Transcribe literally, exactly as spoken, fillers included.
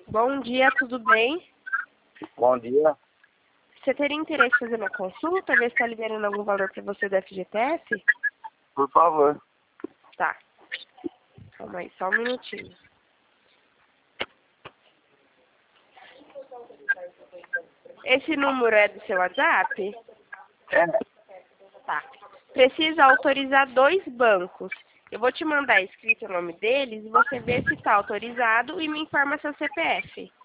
Bom dia, tudo bem? Bom dia. Você teria interesse em fazer uma consulta, ver se está liberando algum valor para você do F G T S? Por favor. Tá. Calma aí, só um minutinho. Esse número é do seu WhatsApp? É. Tá. Precisa autorizar dois bancos. Eu vou te mandar escrito o nome deles e você vê se está autorizado e me informa seu C P F.